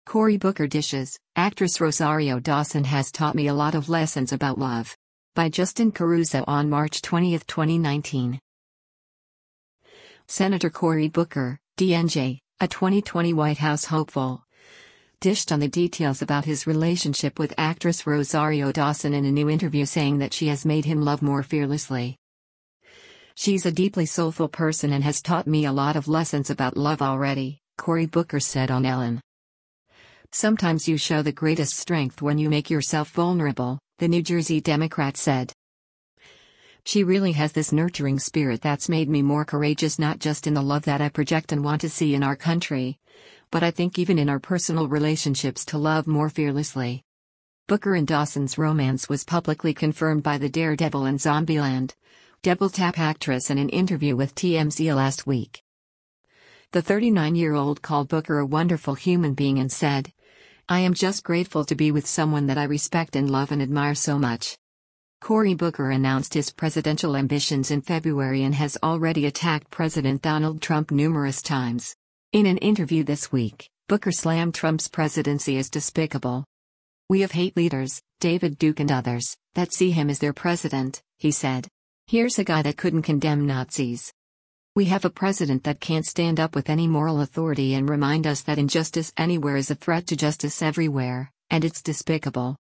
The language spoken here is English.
Cory Booker dishes, actress Rosario Dawson has taught me a lot of lessons about love. By Justin Caruso on March 20, 2019. Senator Cory Booker, DNJ, a 2020 White House hopeful, dished on the details about his relationship with actress Rosario Dawson in a new interview, saying that she has made him love more fearlessly. "She's a deeply soulful person and has taught me a lot of lessons about love already," Cory Booker said on Ellen. "Sometimes you show the greatest strength when you make yourself vulnerable," the New Jersey Democrat said. "She really has this nurturing spirit that's made me more courageous, not just in the love that I project and want to see in our country, but I think even in our personal relationships, to love more fearlessly." Booker and Dawson's romance was publicly confirmed by the Daredevil and Zombieland Double Tap actress in an interview with TMZ last week. The 39-year-old called Booker a wonderful human being and said, "I am just grateful to be with someone that I respect and love and admire so much." Cory Booker announced his presidential ambitions in February and has already attacked President Donald Trump numerous times. In an interview this week, Booker slammed Trump's presidency as despicable. "We have hate leaders, David Duke and others, that see him as their president," he said. "Here's a guy that couldn't condemn Nazis. We have a president that can't stand up with any moral authority and remind us that injustice anywhere is a threat to justice everywhere, and it's despicable."